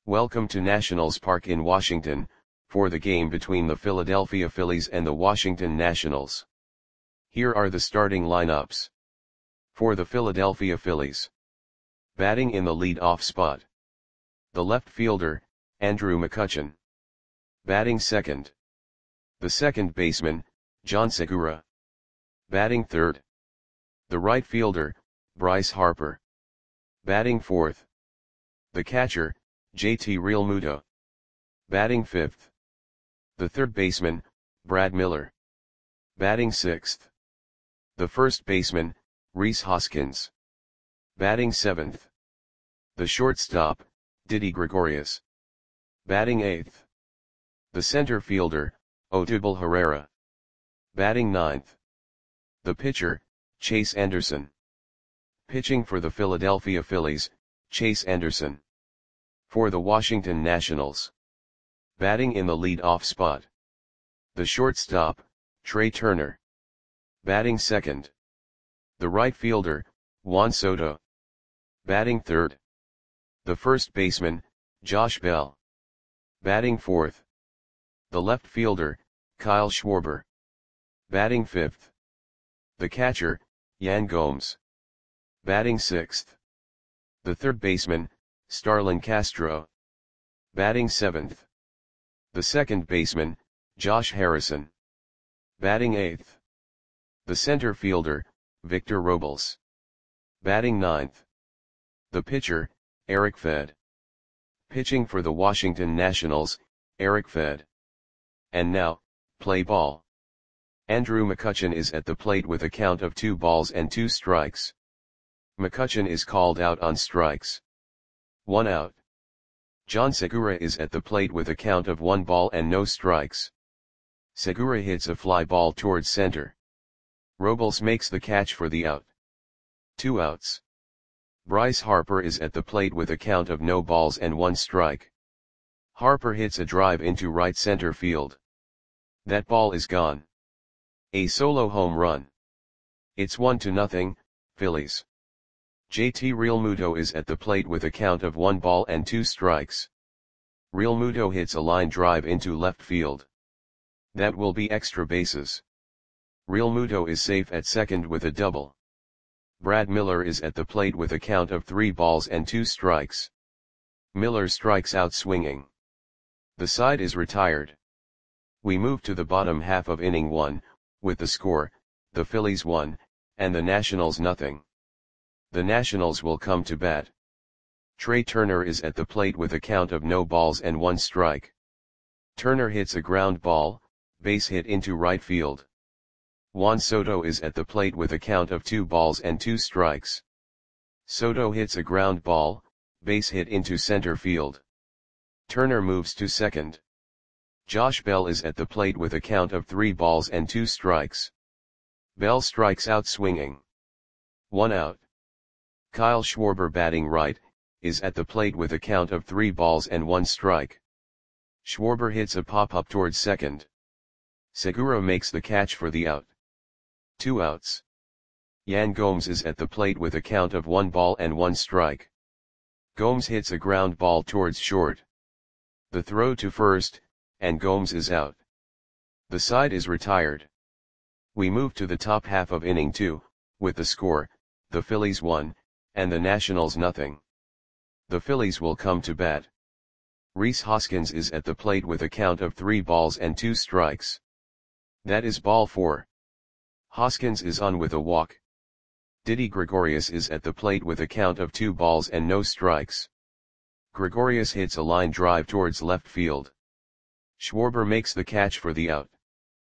Welcome to Nationals Park in Washington, for the game between the Philadelphia Phillies and the Washington Nationals. Here are the starting lineups. For the Philadelphia Phillies. Batting in the lead-off spot. The left fielder, Andrew McCutchen. Batting second. The second baseman, John Segura. Batting third. The right fielder, Bryce Harper. Batting fourth. The catcher, JT Realmuto. Batting fifth. The third baseman, Brad Miller. Batting sixth. The first baseman, Rhys Hoskins. Batting seventh. The shortstop, Didi Gregorius. Batting eighth. The center fielder, Odubel Herrera. Batting ninth. The pitcher, Chase Anderson. Pitching for the Philadelphia Phillies, Chase Anderson. For the Washington Nationals. Batting in the lead-off spot. The shortstop, Trey Turner. Batting second. The right fielder, Juan Soto. Batting third. The first baseman, Josh Bell. Batting fourth. The left fielder, Kyle Schwarber. Batting fifth. The catcher, Yan Gomes. Batting sixth. The third baseman, Starlin Castro. Batting seventh. The second baseman, Josh Harrison. Batting eighth. The center fielder, Victor Robles. Batting ninth. The pitcher, Eric Fed. Pitching for the Washington Nationals, Eric Fed. And now, play ball. Andrew McCutchen is at the plate with a count of 2 balls and 2 strikes. McCutchen is called out on strikes. 1 out. John Segura is at the plate with a count of 1 ball and no strikes. Segura hits a fly ball towards center. Robles makes the catch for the out. 2 outs. Bryce Harper is at the plate with a count of no balls and 1 strike. Harper hits a drive into right center field. That ball is gone. A solo home run. It's 1-0, Phillies. JT Realmuto is at the plate with a count of 1 ball and 2 strikes. Realmuto hits a line drive into left field. That will be extra bases. Realmuto is safe at second with a double. Brad Miller is at the plate with a count of 3 balls and 2 strikes. Miller strikes out swinging. The side is retired. We move to the bottom half of inning 1, with the score, the Phillies 1, and the Nationals 0. The Nationals will come to bat. Trey Turner is at the plate with a count of no balls and 1 strike. Turner hits a ground ball, base hit into right field. Juan Soto is at the plate with a count of 2 balls and 2 strikes. Soto hits a ground ball, base hit into center field. Turner moves to second. Josh Bell is at the plate with a count of 3 balls and 2 strikes. Bell strikes out swinging. 1 out. Kyle Schwarber batting right, is at the plate with a count of 3 balls and 1 strike. Schwarber hits a pop-up towards second. Segura makes the catch for the out. 2 outs. Yan Gomes is at the plate with a count of 1 ball and 1 strike. Gomes hits a ground ball towards short. The throw to first, and Gomes is out. The side is retired. We move to the top half of inning 2, with the score, the Phillies 1, and the Nationals 0. The Phillies will come to bat. Rhys Hoskins is at the plate with a count of 3 balls and 2 strikes. That is ball 4. Hoskins is on with a walk. Didi Gregorius is at the plate with a count of 2 balls and no strikes. Gregorius hits a line drive towards left field. Schwarber makes the catch for the out.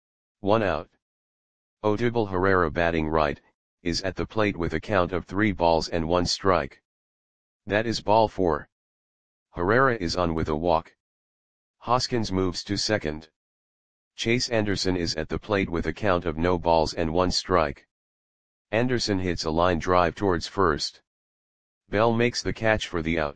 1 out. Odubel Herrera batting right, is at the plate with a count of 3 balls and 1 strike. That is ball 4. Herrera is on with a walk. Hoskins moves to second. Chase Anderson is at the plate with a count of no balls and 1 strike. Anderson hits a line drive towards first. Bell makes the catch for the out.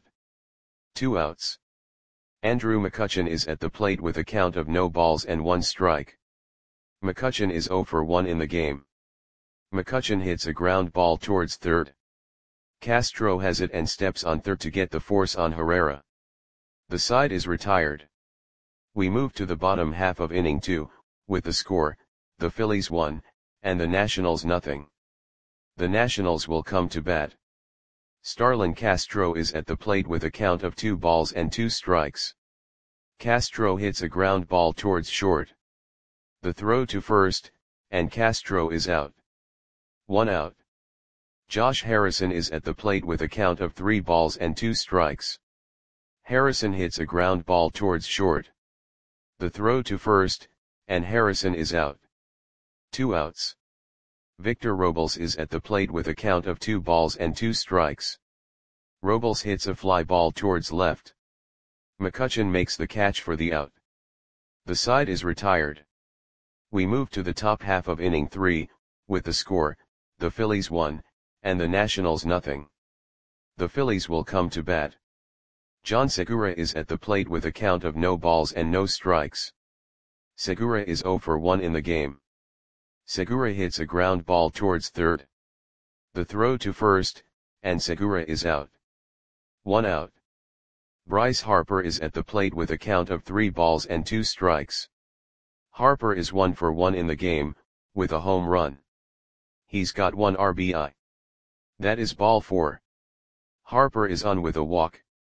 2 outs. Andrew McCutchen is at the plate with a count of no balls and 1 strike. McCutchen is 0 for 1 in the game. McCutchen hits a ground ball towards third. Castro has it and steps on third to get the force on Herrera. The side is retired. We move to the bottom half of inning 2, with the score, the Phillies 1, and the Nationals nothing. The Nationals will come to bat. Starlin Castro is at the plate with a count of 2 balls and 2 strikes. Castro hits a ground ball towards short. The throw to first, and Castro is out. 1 out. Josh Harrison is at the plate with a count of 3 balls and 2 strikes. Harrison hits a ground ball towards short. The throw to first, and Harrison is out. 2 outs. Victor Robles is at the plate with a count of 2 balls and 2 strikes. Robles hits a fly ball towards left. McCutchen makes the catch for the out. The side is retired. We move to the top half of inning 3, with the score, the Phillies 1, and the Nationals nothing. The Phillies will come to bat. John Segura is at the plate with a count of no balls and no strikes. Segura is 0 for 1 in the game. Segura hits a ground ball towards third. The throw to first, and Segura is out. 1 out. Bryce Harper is at the plate with a count of 3 balls and 2 strikes. Harper is 1 for 1 in the game, with a home run. He's got 1 RBI. That is ball 4. Harper is on with a walk.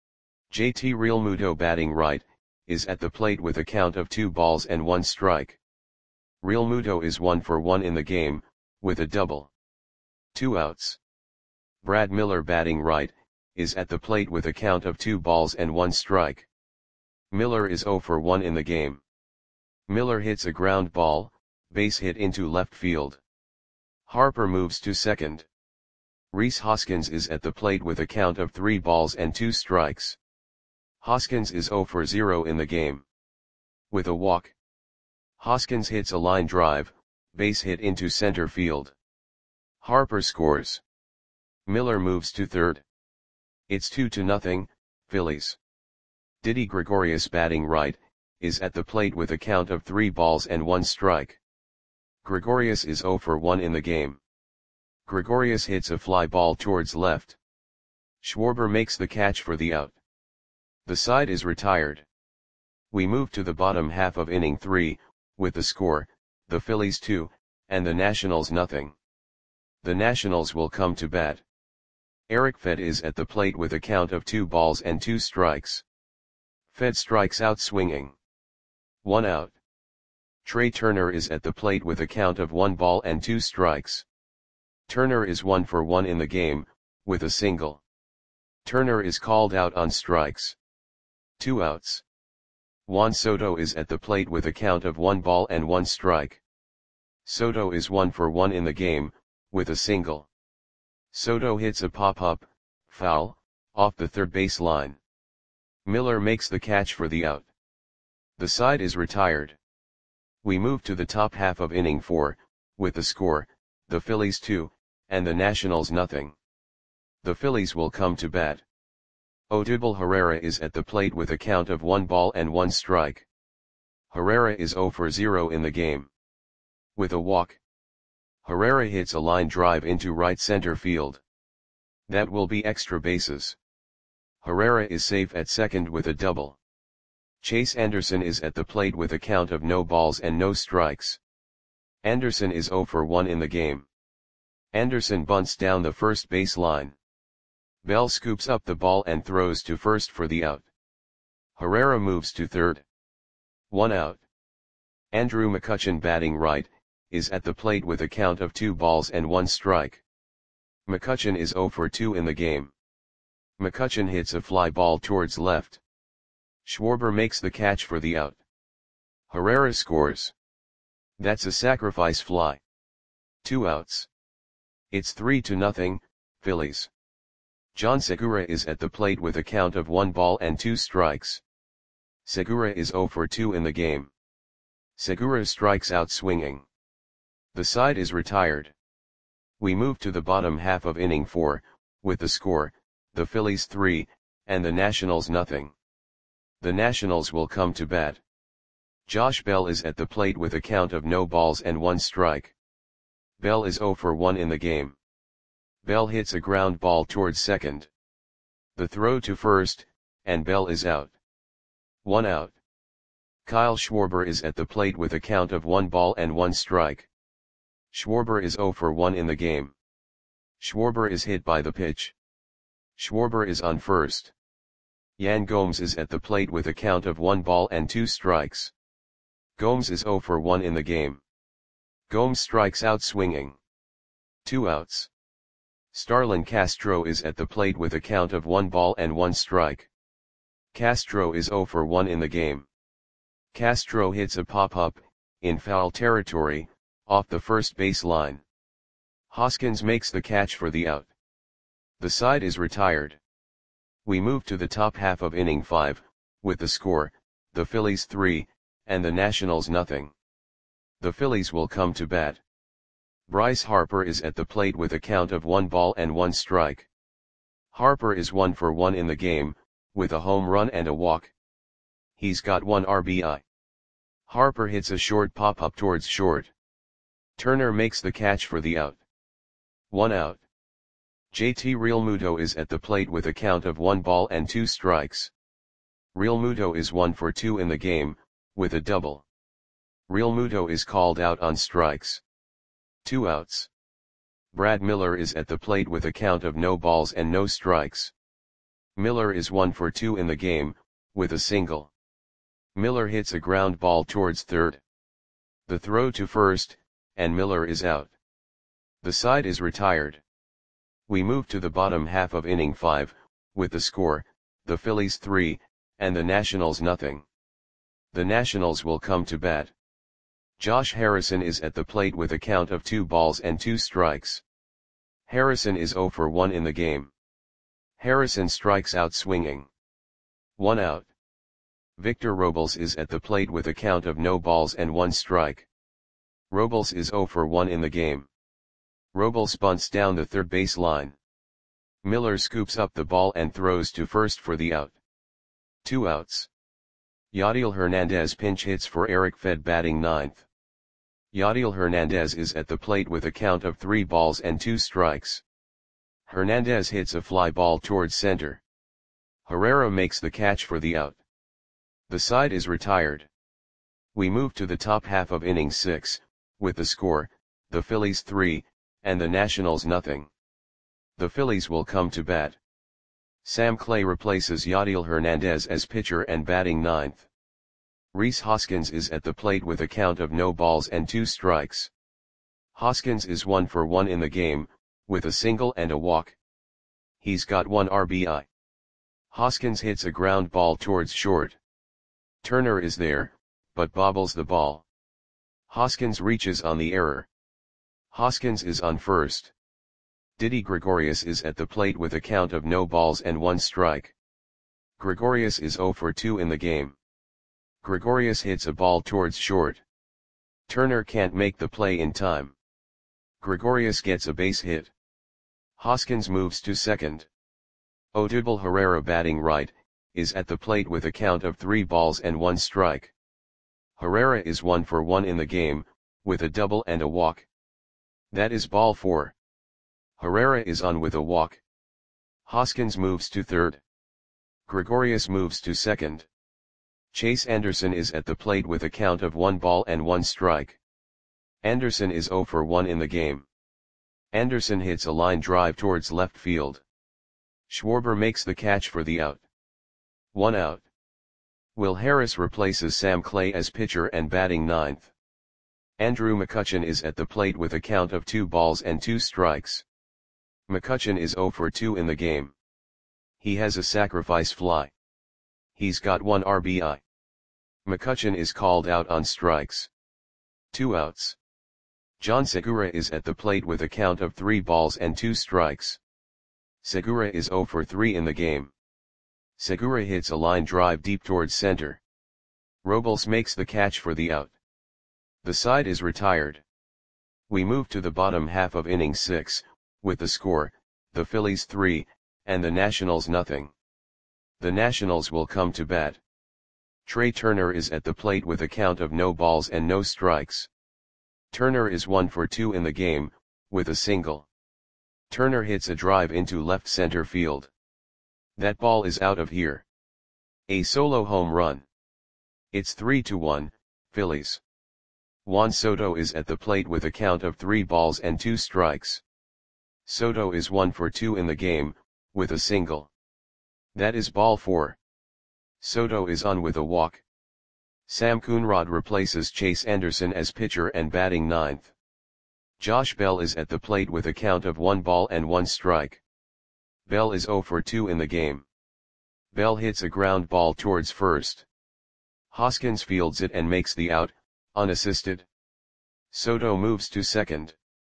JT Realmuto batting right, is at the plate with a count of 2 balls and 1 strike. Realmuto is 1 for 1 in the game, with a double. 2 outs. Brad Miller batting right, is at the plate with a count of 2 balls and 1 strike. Miller is 0 for 1 in the game. Miller hits a ground ball, base hit into left field. Harper moves to second. Rhys Hoskins is at the plate with a count of 3 balls and 2 strikes. Hoskins is 0 for 0 in the game. With a walk. Hoskins hits a line drive, base hit into center field. Harper scores. Miller moves to third. It's 2-0, Phillies. Didi Gregorius batting right, is at the plate with a count of 3 balls and 1 strike. Gregorius is 0 for 1 in the game. Gregorius hits a fly ball towards left. Schwarber makes the catch for the out. The side is retired. We move to the bottom half of inning 3, with the score, the Phillies 2, and the Nationals nothing. The Nationals will come to bat. Eric Fed is at the plate with a count of 2 balls and 2 strikes. Fed strikes out swinging. 1 out. Trey Turner is at the plate with a count of 1 ball and 2 strikes. Turner is 1 for 1 in the game, with a single. Turner is called out on strikes. 2 outs. Juan Soto is at the plate with a count of 1 ball and 1 strike. Soto is 1 for 1 in the game, with a single. Soto hits a pop-up, foul, off the third base line. Miller makes the catch for the out. The side is retired. We move to the top half of inning 4, with the score, the Phillies 2, and the Nationals nothing. The Phillies will come to bat. Odubel Herrera is at the plate with a count of 1 ball and 1 strike. Herrera is 0 for 0 in the game. With a walk. Herrera hits a line drive into right center field. That will be extra bases. Herrera is safe at second with a double. Chase Anderson is at the plate with a count of no balls and no strikes. Anderson is 0 for 1 in the game. Anderson bunts down the first base line. Bell scoops up the ball and throws to first for the out. Herrera moves to third. 1 out. Andrew McCutchen batting right, is at the plate with a count of 2 balls and 1 strike. McCutchen is 0 for 2 in the game. McCutchen hits a fly ball towards left. Schwarber makes the catch for the out. Herrera scores. That's a sacrifice fly. 2 outs. It's 3-0, Phillies. John Segura is at the plate with a count of 1 ball and 2 strikes. Segura is 0 for 2 in the game. Segura strikes out swinging. The side is retired. We move to the bottom half of inning 4, with the score, the Phillies 3, and the Nationals nothing. The Nationals will come to bat. Josh Bell is at the plate with a count of no balls and 1 strike. Bell is 0 for 1 in the game. Bell hits a ground ball towards second. The throw to first, and Bell is out. 1 out. Kyle Schwarber is at the plate with a count of 1 ball and 1 strike. Schwarber is 0 for 1 in the game. Schwarber is hit by the pitch. Schwarber is on first. Yan Gomes is at the plate with a count of 1 ball and 2 strikes. Gomes is 0 for 1 in the game. Gomes strikes out swinging. 2 outs. Starlin Castro is at the plate with a count of 1 ball and 1 strike. Castro is 0 for 1 in the game. Castro hits a pop-up, in foul territory, off the first base line. Hoskins makes the catch for the out. The side is retired. We move to the top half of inning 5, with the score, the Phillies 3, and the Nationals nothing. The Phillies will come to bat. Bryce Harper is at the plate with a count of 1 ball and 1 strike. Harper is 1 for 1 in the game, with a home run and a walk. He's got 1 RBI. Harper hits a short pop-up towards short. Turner makes the catch for the out. 1 out. JT Realmuto is at the plate with a count of 1 ball and 2 strikes. Realmuto is 1 for 2 in the game, with a double. Realmuto is called out on strikes. 2 outs. Brad Miller is at the plate with a count of no balls and no strikes. Miller is 1 for 2 in the game, with a single. Miller hits a ground ball towards third. The throw to first, and Miller is out. The side is retired. We move to the bottom half of inning 5, with the score, the Phillies 3, and the Nationals nothing. The Nationals will come to bat. Josh Harrison is at the plate with a count of 2 balls and 2 strikes. Harrison is 0 for 1 in the game. Harrison strikes out swinging. 1 out. Victor Robles is at the plate with a count of no balls and 1 strike. Robles is 0 for 1 in the game. Robles bunts down the third base line. Miller scoops up the ball and throws to first for the out. 2 outs. Yadiel Hernandez pinch hits for Eric Fed batting ninth. Yadiel Hernandez is at the plate with a count of 3 balls and 2 strikes. Hernandez hits a fly ball towards center. Herrera makes the catch for the out. The side is retired. We move to the top half of inning 6, with the score, the Phillies 3, and the Nationals nothing. The Phillies will come to bat. Sam Clay replaces Yadiel Hernandez as pitcher and batting ninth. Rhys Hoskins is at the plate with a count of no balls and 2 strikes. Hoskins is 1 for 1 in the game, with a single and a walk. He's got 1 RBI. Hoskins hits a ground ball towards short. Turner is there, but bobbles the ball. Hoskins reaches on the error. Hoskins is on first. Didi Gregorius is at the plate with a count of no balls and 1 strike. Gregorius is 0 for 2 in the game. Gregorius hits a ball towards short. Turner can't make the play in time. Gregorius gets a base hit. Hoskins moves to second. Odubel Herrera batting right, is at the plate with a count of 3 balls and 1 strike. Herrera is 1 for 1 in the game, with a double and a walk. That is ball 4. Herrera is on with a walk. Hoskins moves to third. Gregorius moves to second. Chase Anderson is at the plate with a count of 1 ball and 1 strike. Anderson is 0 for 1 in the game. Anderson hits a line drive towards left field. Schwarber makes the catch for the out. 1 out. Will Harris replaces Sam Clay as pitcher and batting ninth. Andrew McCutchen is at the plate with a count of 2 balls and 2 strikes. McCutchen is 0 for 2 in the game. He has a sacrifice fly. He's got 1 RBI. McCutchen is called out on strikes. 2 outs. John Segura is at the plate with a count of 3 balls and 2 strikes. Segura is 0 for 3 in the game. Segura hits a line drive deep towards center. Robles makes the catch for the out. The side is retired. We move to the bottom half of inning 6, with the score, the Phillies 3, and the Nationals nothing. The Nationals will come to bat. Trey Turner is at the plate with a count of no balls and no strikes. Turner is 1 for 2 in the game, with a single. Turner hits a drive into left center field. That ball is out of here. A solo home run. It's 3-1, Phillies. Juan Soto is at the plate with a count of 3 balls and 2 strikes. Soto is 1 for 2 in the game, with a single. That is ball 4. Soto is on with a walk. Sam Coonrod replaces Chase Anderson as pitcher and batting ninth. Josh Bell is at the plate with a count of 1 ball and 1 strike. Bell is 0 for 2 in the game. Bell hits a ground ball towards first. Hoskins fields it and makes the out, unassisted. Soto moves to second.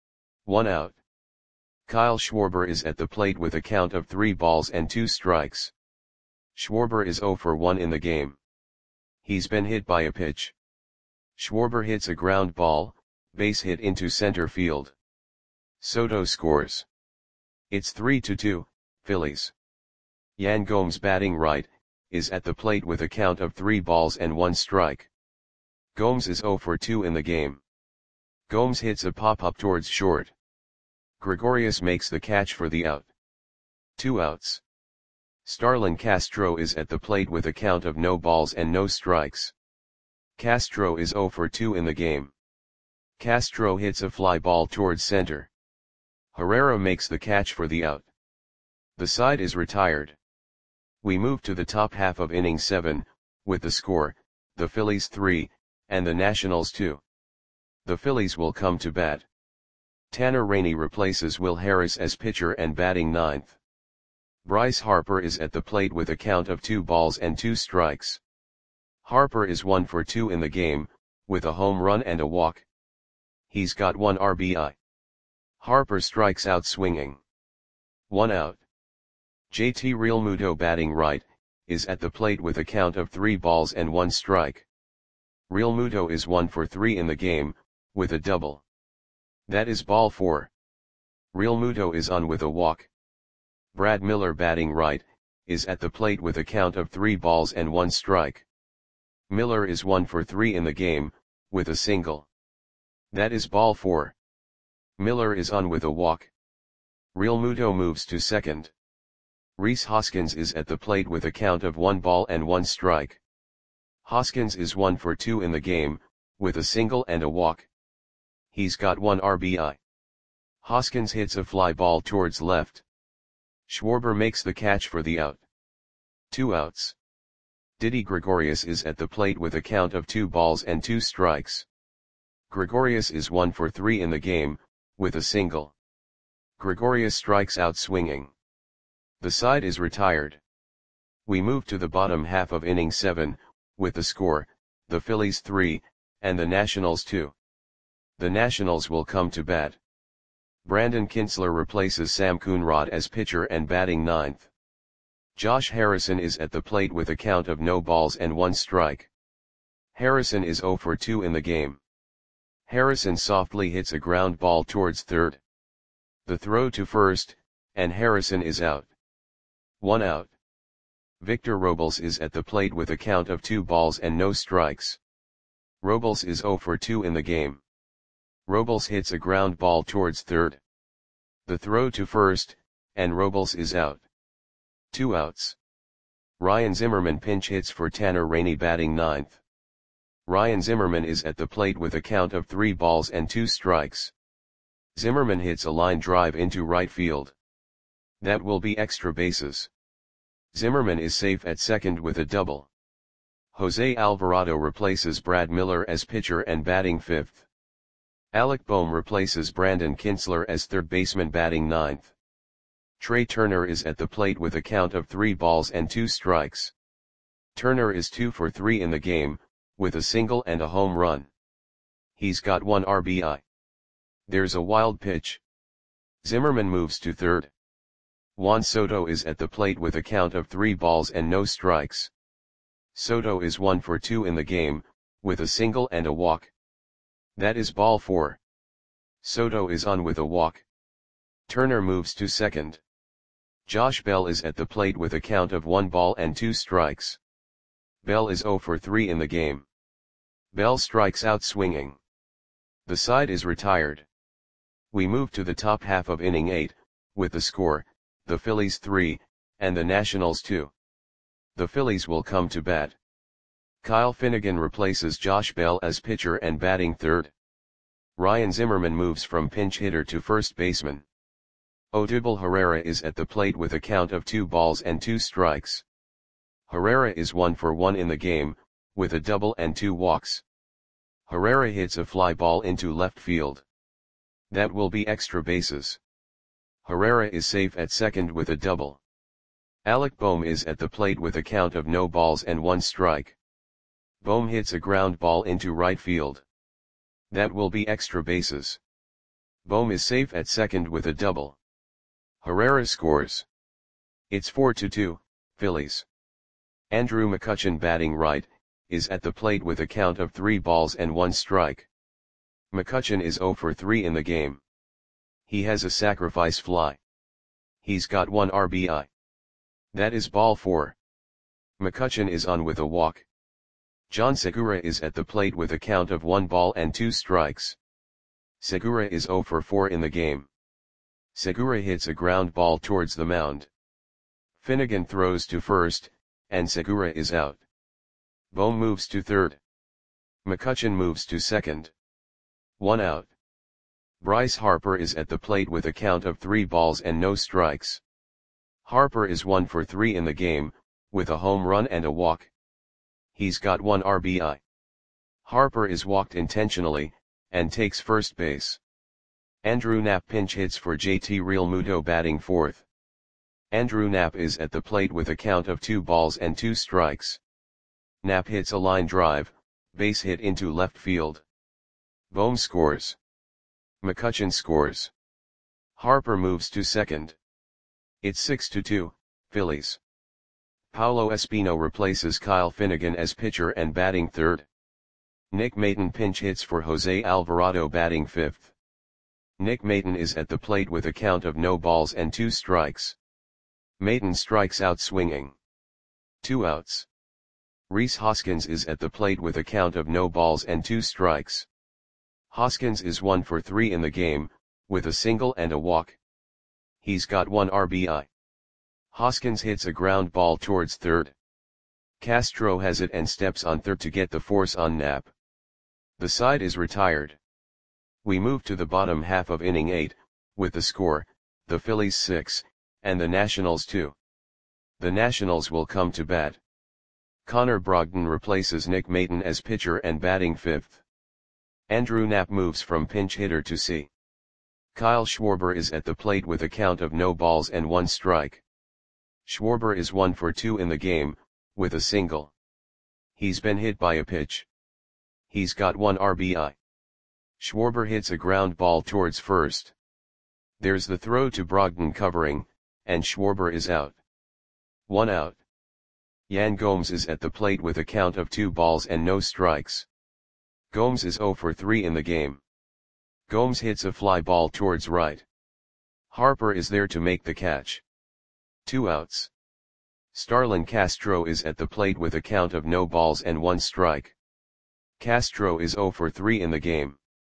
1 out. Kyle Schwarber is at the plate with a count of 3 balls and 2 strikes. Schwarber is 0 for 1 in the game. He's been hit by a pitch. Schwarber hits a ground ball, base hit into center field. Soto scores. It's 3-2, Phillies. Yan Gomes batting right, is at the plate with a count of 3 balls and 1 strike. Gomes is 0 for 2 in the game. Gomes hits a pop-up towards short. Gregorius makes the catch for the out. 2 outs. Starlin Castro is at the plate with a count of no balls and no strikes. Castro is 0 for 2 in the game. Castro hits a fly ball towards center. Herrera makes the catch for the out. The side is retired. We move to the top half of inning 7, with the score, the Phillies 3, and the Nationals 2. The Phillies will come to bat. Tanner Rainey replaces Will Harris as pitcher and batting ninth. Bryce Harper is at the plate with a count of 2 balls and 2 strikes. Harper is 1 for 2 in the game, with a home run and a walk. He's got 1 RBI. Harper strikes out swinging. 1 out. JT Realmuto batting right, is at the plate with a count of 3 balls and 1 strike. Realmuto is 1 for 3 in the game, with a double. That is ball 4. Realmuto is on with a walk. Brad Miller batting right, is at the plate with a count of 3 balls and 1 strike. Miller is 1 for 3 in the game, with a single. That is ball 4. Miller is on with a walk. Realmuto moves to second. Rhys Hoskins is at the plate with a count of 1 ball and 1 strike. Hoskins is 1 for 2 in the game, with a single and a walk. He's got 1 RBI. Hoskins hits a fly ball towards left. Schwarber makes the catch for the out. 2 outs. Didi Gregorius is at the plate with a count of 2 balls and 2 strikes. Gregorius is 1 for 3 in the game, with a single. Gregorius strikes out swinging. The side is retired. We move to the bottom half of inning 7, with the score, the Phillies 3, and the Nationals 2. The Nationals will come to bat. Brandon Kintzler replaces Sam Coonrod as pitcher and batting ninth. Josh Harrison is at the plate with a count of no balls and 1 strike. Harrison is 0 for 2 in the game. Harrison softly hits a ground ball towards third. The throw to first, and Harrison is out. 1 out. Victor Robles is at the plate with a count of 2 balls and no strikes. Robles is 0 for 2 in the game. Robles hits a ground ball towards third. The throw to first, and Robles is out. 2 outs. Ryan Zimmerman pinch hits for Tanner Rainey batting ninth. Ryan Zimmerman is at the plate with a count of 3 balls and 2 strikes. Zimmerman hits a line drive into right field. That will be extra bases. Zimmerman is safe at second with a double. Jose Alvarado replaces Brad Miller as pitcher and batting fifth. Alec Bohm replaces Brandon Kintzler as third baseman batting ninth. Trey Turner is at the plate with a count of 3 balls and 2 strikes. Turner is 2 for 3 in the game, with a single and a home run. He's got 1 RBI. There's a wild pitch. Zimmerman moves to third. Juan Soto is at the plate with a count of 3 balls and no strikes. Soto is 1 for 2 in the game, with a single and a walk. That is ball 4. Soto is on with a walk. Turner moves to second. Josh Bell is at the plate with a count of 1 ball and 2 strikes. Bell is 0 for 3 in the game. Bell strikes out swinging. The side is retired. We move to the top half of inning 8, with the score, the Phillies 3, and the Nationals 2. The Phillies will come to bat. Kyle Finnegan replaces Josh Bell as pitcher and batting third. Ryan Zimmerman moves from pinch hitter to first baseman. Odubel Herrera is at the plate with a count of 2 balls and 2 strikes. Herrera is 1 for 1 in the game, with a double and 2 walks. Herrera hits a fly ball into left field. That will be extra bases. Herrera is safe at second with a double. Alec Bohm is at the plate with a count of no balls and 1 strike. Bohm hits a ground ball into right field. That will be extra bases. Bohm is safe at second with a double. Herrera scores. It's 4-2, Phillies. Andrew McCutchen batting right, is at the plate with a count of 3 balls and 1 strike. McCutchen is 0 for 3 in the game. He has a sacrifice fly. He's got 1 RBI. That is ball 4. McCutchen is on with a walk. John Segura is at the plate with a count of 1 ball and 2 strikes. Segura is 0 for 4 in the game. Segura hits a ground ball towards the mound. Finnegan throws to first, and Segura is out. Bohm moves to third. McCutchen moves to second. 1 out. Bryce Harper is at the plate with a count of 3 balls and no strikes. Harper is 1 for 3 in the game, with a home run and a walk. He's got 1 RBI. Harper is walked intentionally, and takes first base. Andrew Knapp pinch hits for JT Realmuto batting fourth. Andrew Knapp is at the plate with a count of 2 balls and 2 strikes. Knapp hits a line drive, base hit into left field. Bohm scores. McCutchen scores. Harper moves to second. It's 6-2, Phillies. Paulo Espino replaces Kyle Finnegan as pitcher and batting third. Nick Maton pinch hits for Jose Alvarado batting fifth. Nick Maton is at the plate with a count of no balls and 2 strikes. Maton strikes out swinging. 2 outs. Rhys Hoskins is at the plate with a count of no balls and 2 strikes. Hoskins is 1 for 3 in the game, with a single and a walk. He's got 1 RBI. Hoskins hits a ground ball towards third. Castro has it and steps on third to get the force on Knapp. The side is retired. We move to the bottom half of inning 8, with the score, the Phillies 6, and the Nationals 2. The Nationals will come to bat. Connor Brogdon replaces Nick Maton as pitcher and batting fifth. Andrew Knapp moves from pinch hitter to C. Kyle Schwarber is at the plate with a count of no balls and 1 strike. Schwarber is 1 for 2 in the game, with a single. He's been hit by a pitch. He's got 1 RBI. Schwarber hits a ground ball towards first. There's the throw to Brogdon covering, and Schwarber is out. 1 out. Yan Gomes is at the plate with a count of 2 balls and no strikes. Gomes is 0 for 3 in the game. Gomes hits a fly ball towards right. Harper is there to make the catch. 2 outs. Starlin Castro is at the plate with a count of no balls and 1 strike. Castro is 0 for 3 in the game.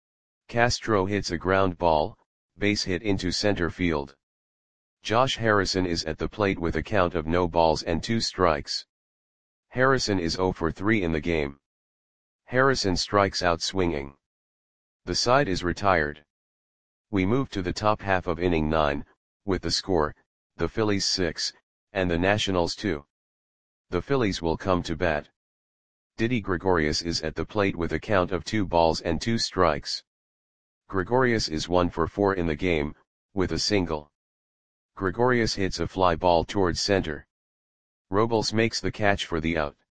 Castro hits a ground ball, base hit into center field. Josh Harrison is at the plate with a count of no balls and 2 strikes. Harrison is 0 for 3 in the game. Harrison strikes out swinging. The side is retired. We move to the top half of inning 9, with the score, the Phillies 6, and the Nationals 2. The Phillies will come to bat. Didi Gregorius is at the plate with a count of 2 balls and 2 strikes. Gregorius is 1 for 4 in the game, with a single. Gregorius hits a fly ball towards center. Robles makes the catch for the out.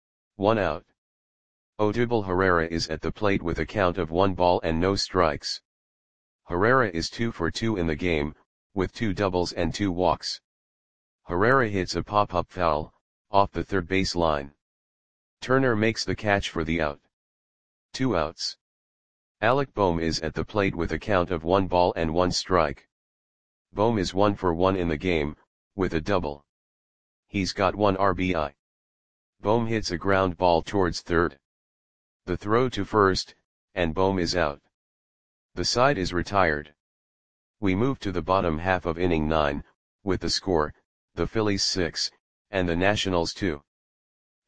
1 out. Odubel Herrera is at the plate with a count of 1 ball and no strikes. Herrera is 2 for 2 in the game, with 2 doubles and 2 walks. Herrera hits a pop-up foul, off the third base line. Turner makes the catch for the out. 2 outs. Alec Bohm is at the plate with a count of 1 ball and 1 strike. Bohm is 1 for 1 in the game, with a double. He's got 1 RBI. Bohm hits a ground ball towards third. The throw to first, and Bohm is out. The side is retired. We move to the bottom half of inning 9, with the score, the Phillies 6, and the Nationals 2.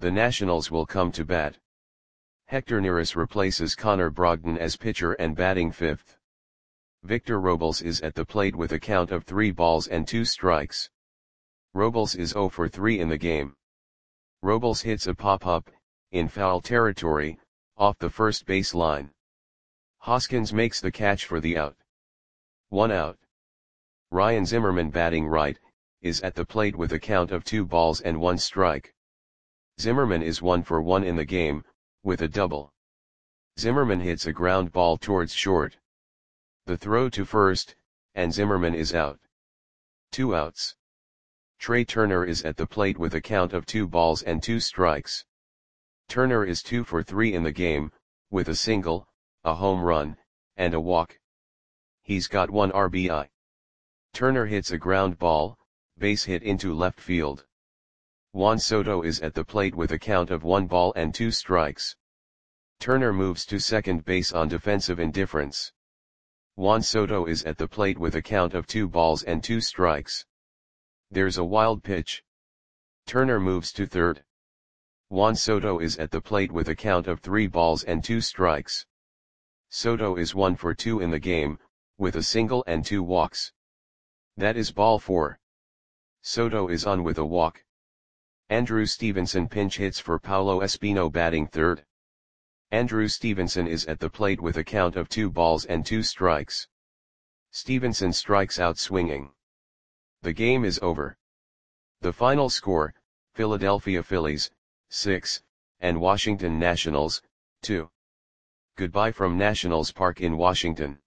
The Nationals will come to bat. Hector Neris replaces Connor Brogdon as pitcher and batting fifth. Victor Robles is at the plate with a count of 3 balls and 2 strikes. Robles is 0 for 3 in the game. Robles hits a pop-up, in foul territory, off the first base line. Hoskins makes the catch for the out. 1 out. Ryan Zimmerman, batting right, is at the plate with a count of 2 balls and 1 strike. Zimmerman is 1 for 1 in the game, with a double. Zimmerman hits a ground ball towards short. The throw to first, and Zimmerman is out. 2 outs. Trey Turner is at the plate with a count of 2 balls and 2 strikes. Turner is 2 for 3 in the game, with a single, a home run, and a walk. He's got 1 RBI. Turner hits a ground ball, base hit into left field. Juan Soto is at the plate with a count of 1 ball and 2 strikes. Turner moves to second base on defensive indifference. Juan Soto is at the plate with a count of 2 balls and 2 strikes. There's a wild pitch. Turner moves to third. Juan Soto is at the plate with a count of 3 balls and 2 strikes. Soto is 1 for 2 in the game, with a single and 2 walks. That is ball 4. Soto is on with a walk. Andrew Stevenson pinch hits for Paulo Espino, batting third. Andrew Stevenson is at the plate with a count of 2 balls and 2 strikes. Stevenson strikes out swinging. The game is over. The final score, Philadelphia Phillies, 6, and Washington Nationals, 2. Goodbye from Nationals Park in Washington.